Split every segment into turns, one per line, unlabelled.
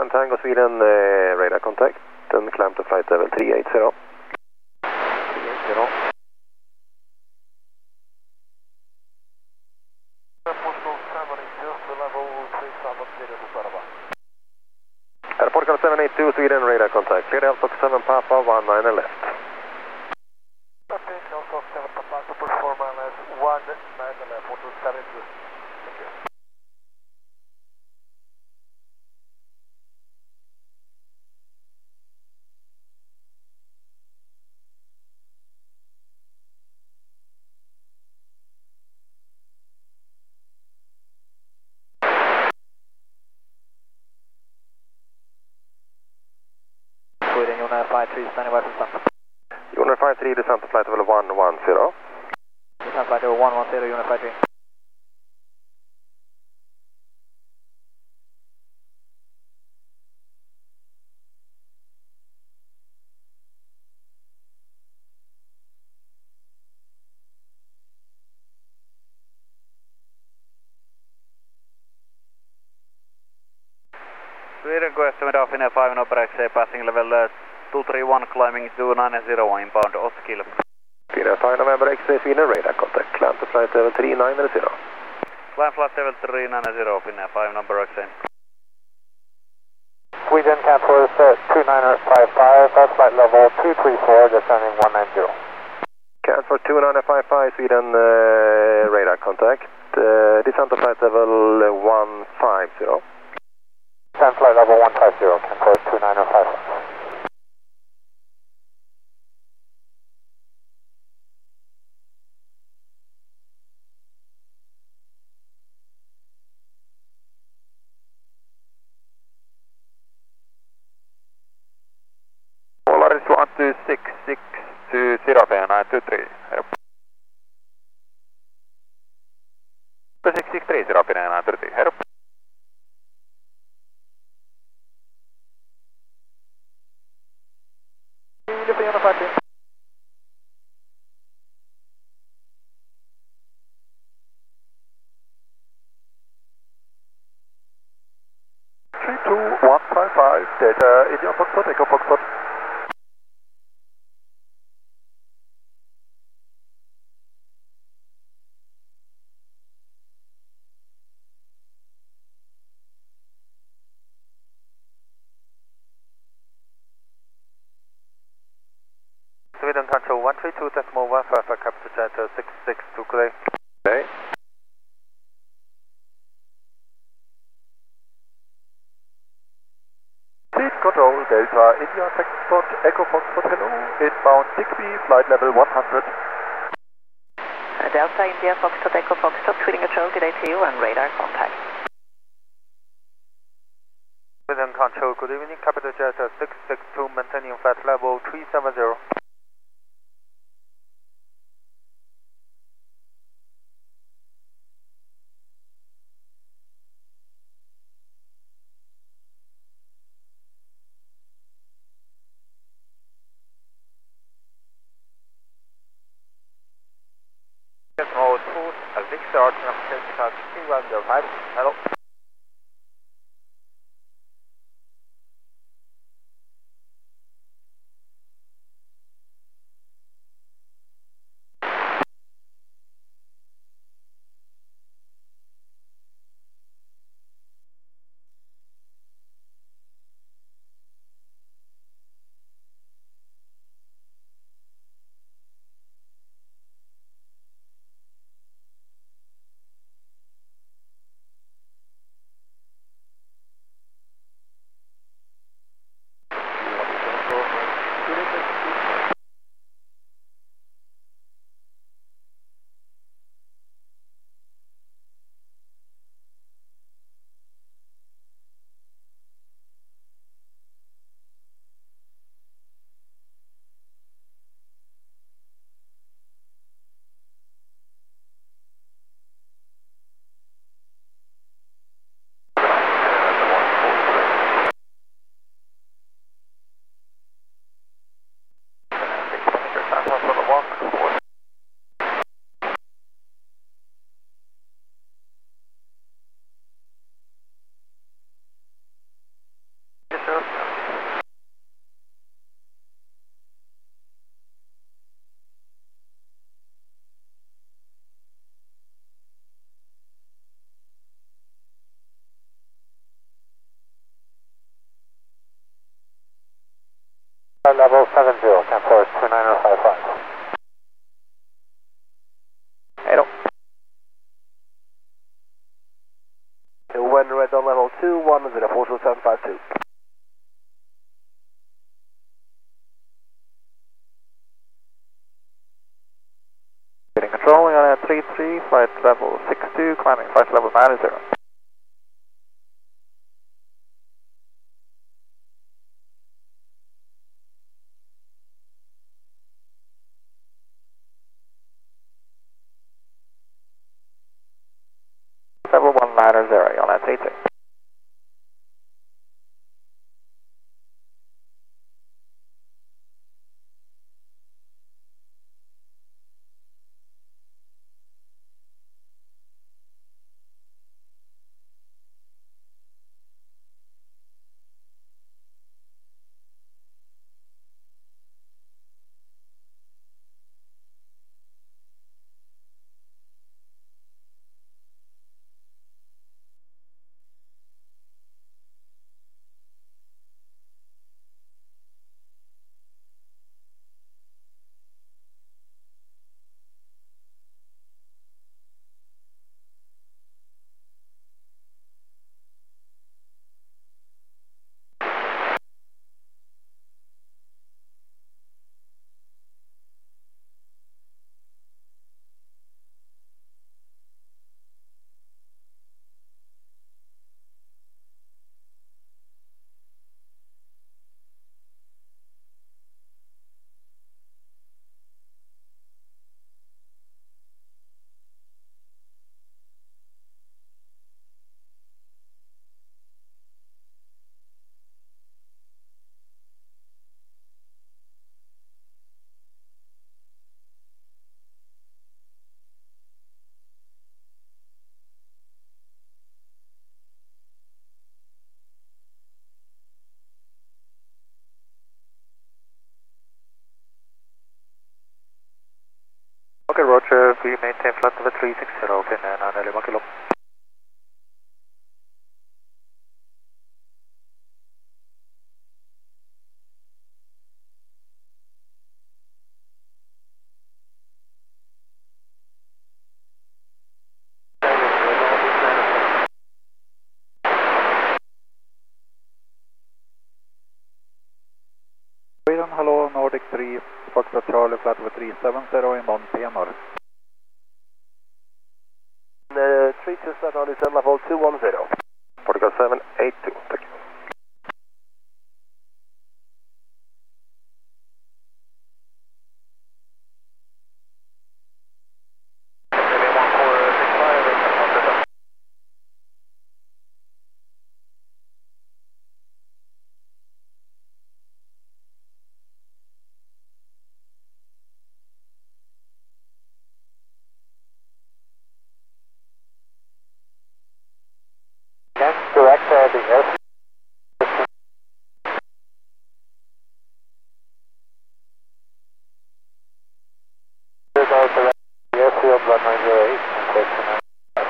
Tango Sweden, radar contact, and climb to flight level 380. 380. Airport 782 Sweden, radar contact, clear Alpha 7 Papa, 19 left.
Okay, Alpha 7 Papa, support 4 miles, 19 left, 4272. Thank you.
Sweden, Unit 53, standing by for descent.
Unit 53, descent to flight level 110.
Descent flight level 110, Unit 53.
Sweden go estimate of in 5 no breaks, passing level 231, climbing 290 inbound Oskil.
Clear 5 November X-ray Sweden, radar contact, climb to flight level 390.
Climb flight level 390, in 5 number X-ray.
Sweden, cancel 2955, flight level 234, descending 190.
Cancel 2955 Sweden, radar contact, descent to flight level 150.
Descent flight level 150, cancel 2955.
Polaris 126, 620, 663, 0, Herp.
Unit 53.
Data India Foxtrot, Echo Foxtrot.
Sweden control 132, decimal 155, capital center 662, clear.
Okay.
Seat control, Delta India Foxtrot, Echo Foxtrot, hello, inbound Digby, flight level 100.
Delta India Foxtrot, Echo Foxtrot, Sweden control, good day to you, and radar contact.
Sweden control, good evening, capital center 662, maintaining flight level 370. Mode 2, Victor, Archer, 205, hello. level 70, Camp Forest 29055.
Hello.
When red on level 21042752.
Getting control, we are at 33, flight level 62, climbing flight level 90. Level 190, you're on at 80.
Okay, Roger, we maintain flight level 360, okay, and 9 kilo.
Sweden, hello, Nordic 3, Foxtrot Charlie, flight level 370, inbound PMR.
327 is level 210.
Portugal 782, thank you.
Next, direct the air. Airfield 1908, question.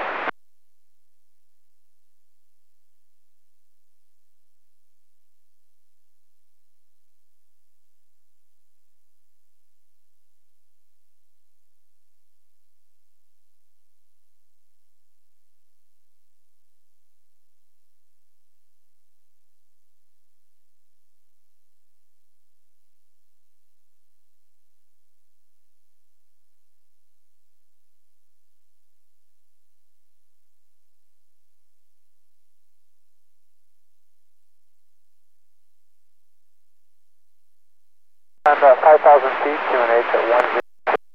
And 5,000 feet, QNH at 10.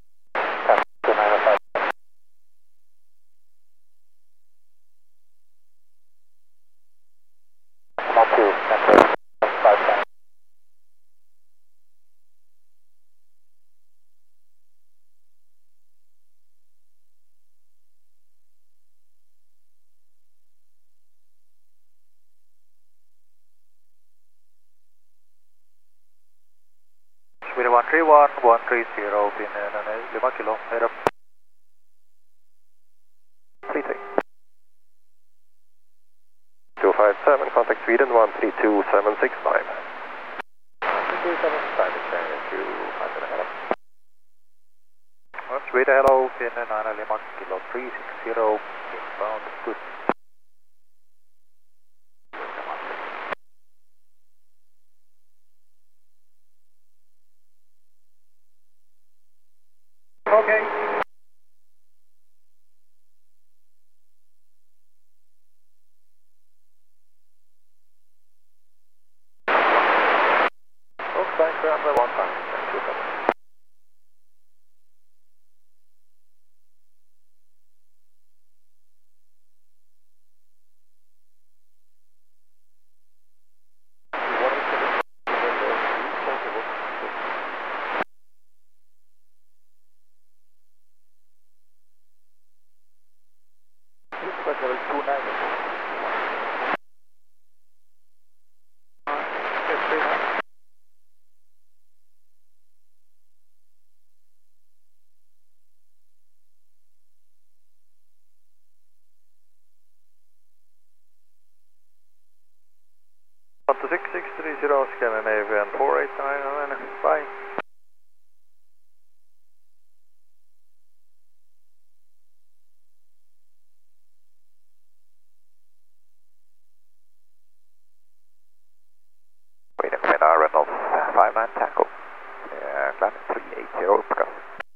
Sweden 131, 130, pin 5 kilo, head up. 33.
257, contact Sweden 132765.
227.
climbing channel to 5 hello.
Sweden hello, Finland 9 Lima, kilo 360, inbound, good.
Okay. Oak ground level 1 time. Thank you.
To 6630, Scandinavian 489, bye.
Sweden Command Reynolds 59 Taco. Climbing 380 uppgång.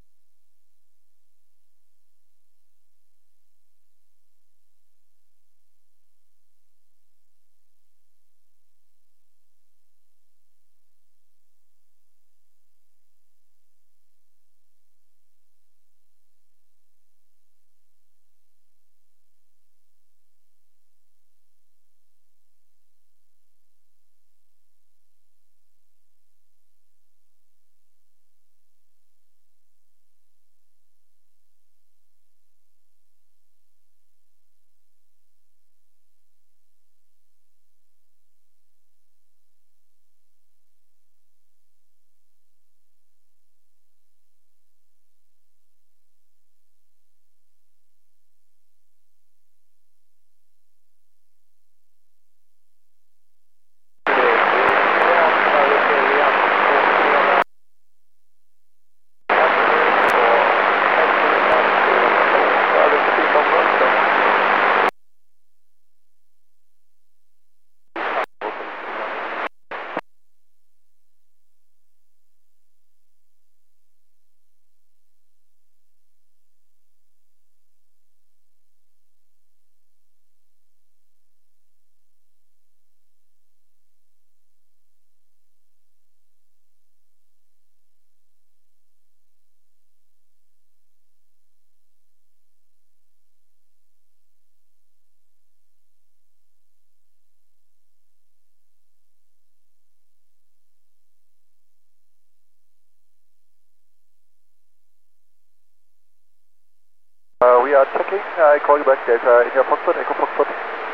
We are checking. I call you back. There's India Foxtrot, Echo Foxtrot.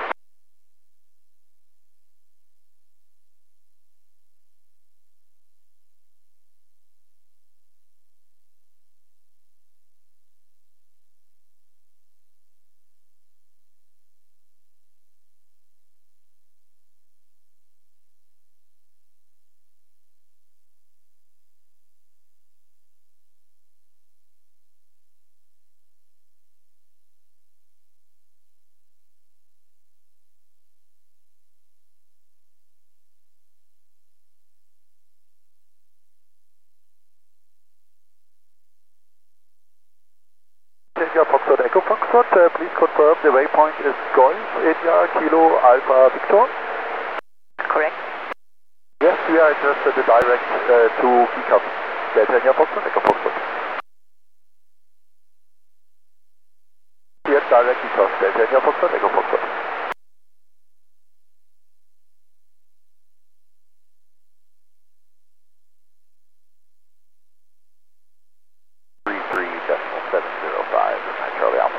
India Foxtrot, Echo Foxtrot. Please confirm the waypoint is Golf India Kilo Alpha Victor.
Correct.
Yes, we are interested in direct to GCAP. Delta India Foxtrot, Echo Foxtrot. Yes, direct GCAP. Delta India Foxtrot, Echo Foxtrot. 33.705, Charlie Alpha.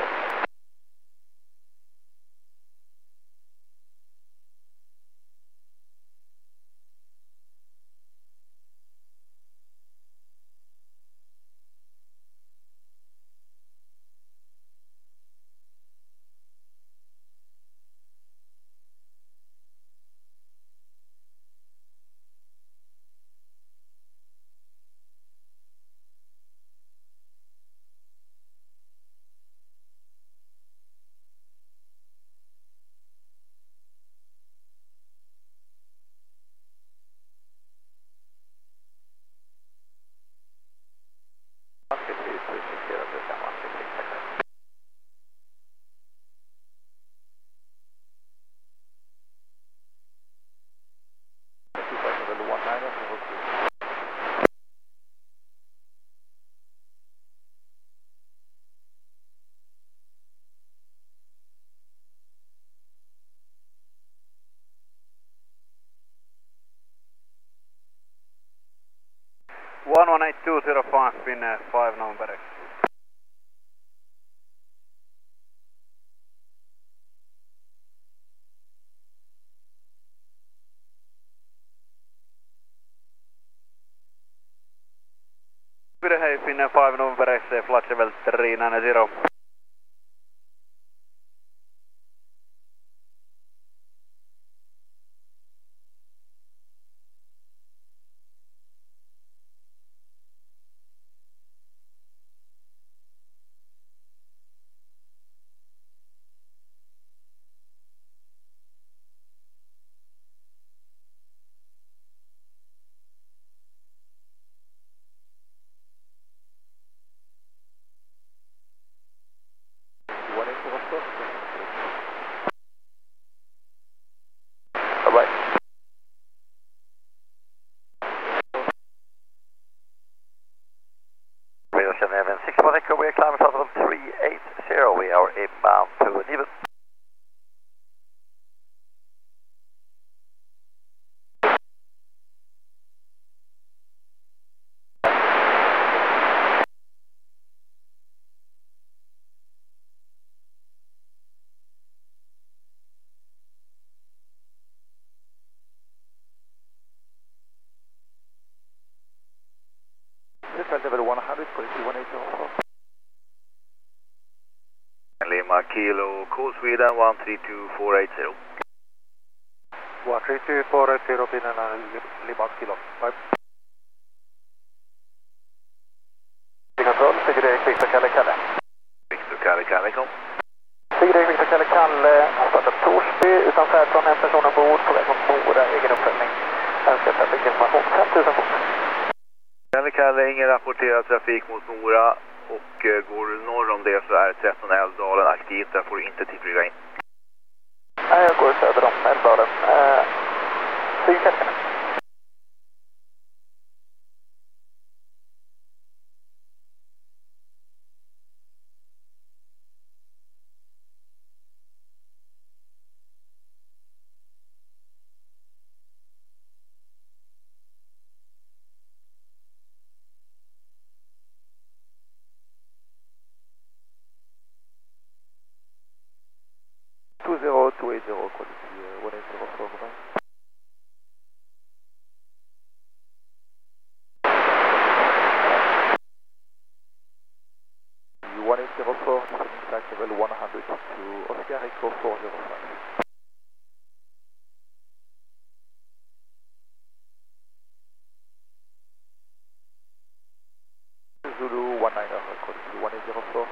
18205 in 5 November X. Good day, Finnair 5 November X, flight level 390.
We are climbing flight level 380. We are inbound to Niven.
Flight level 100, quality 180.
Lima Kilo, Cool Sweden 132480.
132480, Finland, Lima Kilo. Bye. Control, Sigrid Victor Kalle Kalle.
Victor Kalle Kalle, kom.
Sigrid Victor Kalle Kalle, har startat Torsby, utan färd från en person ombord, på väg mot Mora, egen uppföljning. Önskar trafikinformation, 5000 fot.
Kalle Kalle, ingen rapporterad trafik mot Mora. Och går du norr om det så är 13 Älvdalen aktivt, där får du inte tillflyga in.
Nej, jag går söder om Älvdalen. Sydkälken. Zulu 19, code 180.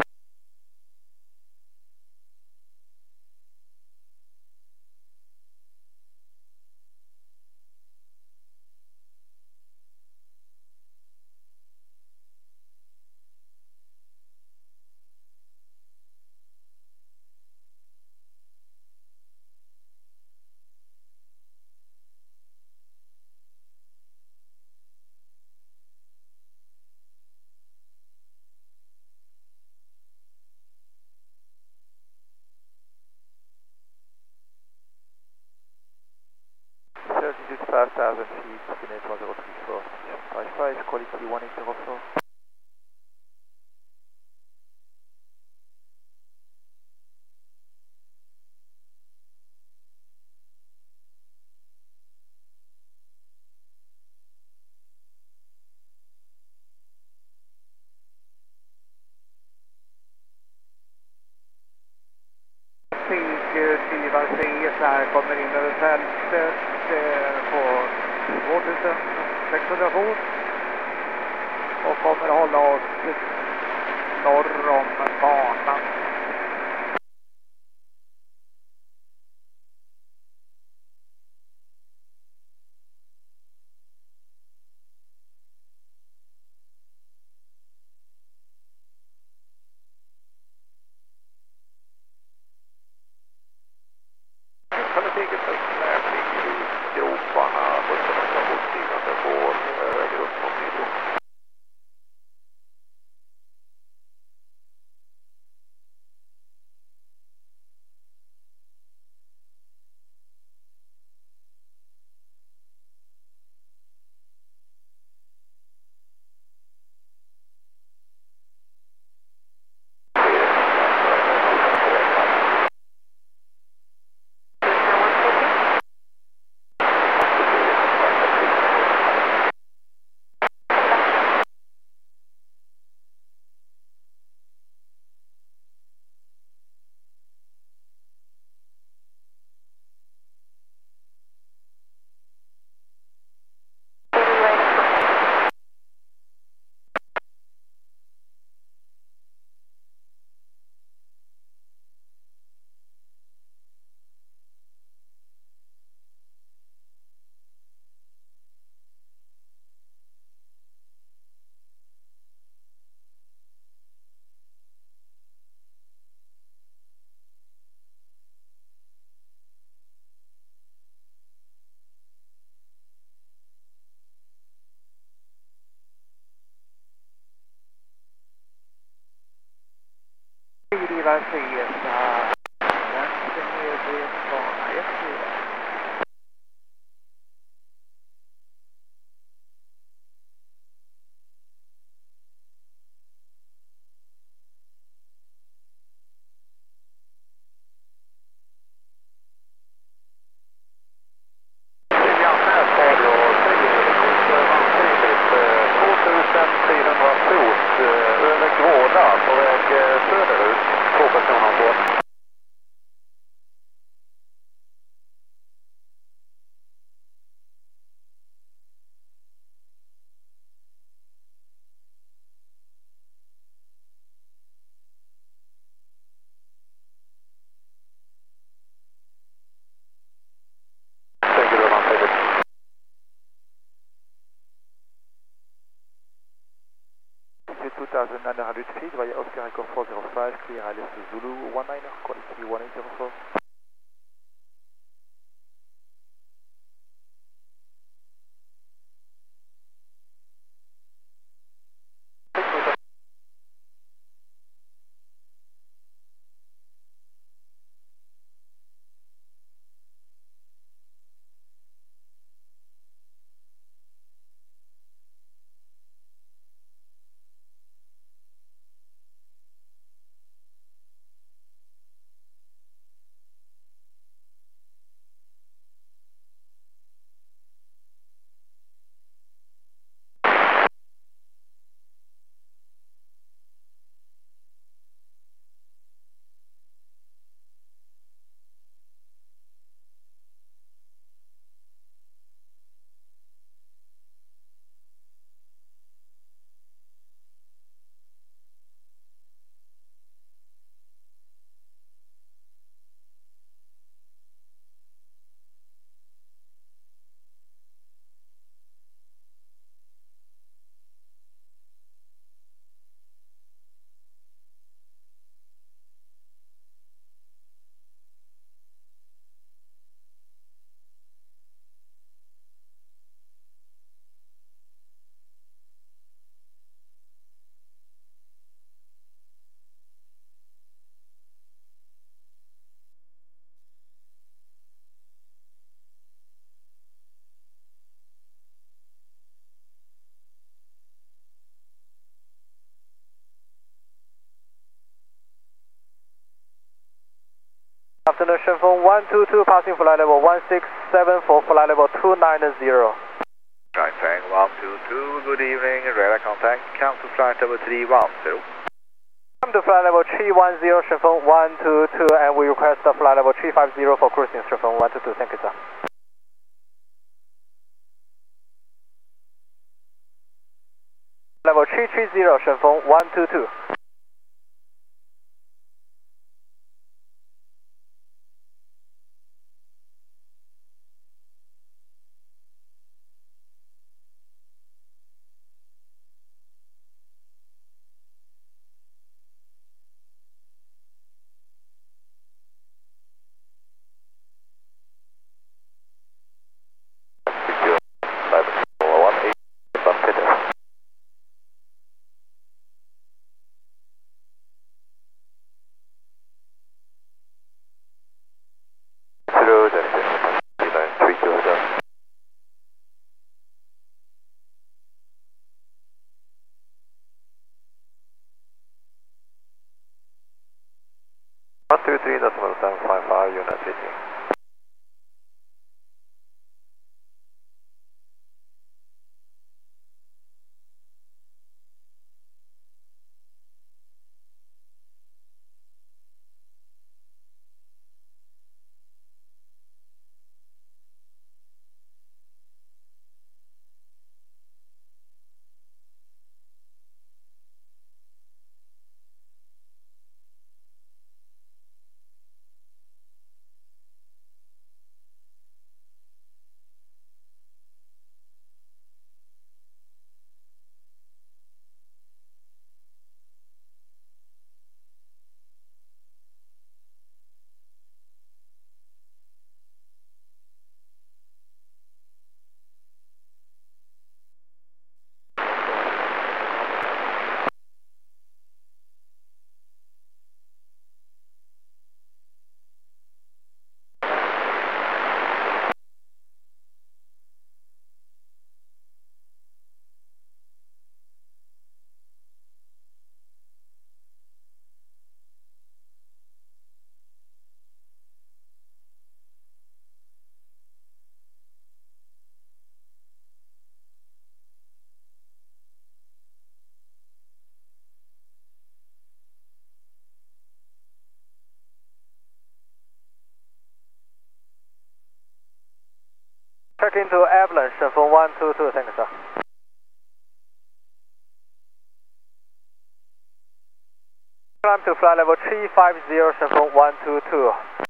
Altitude 5,000 feet, Finnair 1034, 55, quality 1804.
Här kommer in över fältet på 2600 fot och kommer hålla oss norr om banan. Gudila Fiesta, vänster nedvind, bana 14.
Över Gråda på väg söderut, 2 personer ombord. Thank you, Roman,
2,900 feet via Oscar Echo 405, clear Alice Zulu 19, quality 1804.
Afternoon, Shenzhen 122, passing flight level 167 for flight level 290.
Right, Fang 122, good evening, radar contact, come to flight level 310.
Come to flight level 310, Shenzhen 122, and we request the flight level 350 for cruising, Shenzhen 122, thank you, sir. Level 330, Shenzhen 122. Unit reaching. into Avalanche, from 122, thank you, sir. Climb to flight level 350, from 122.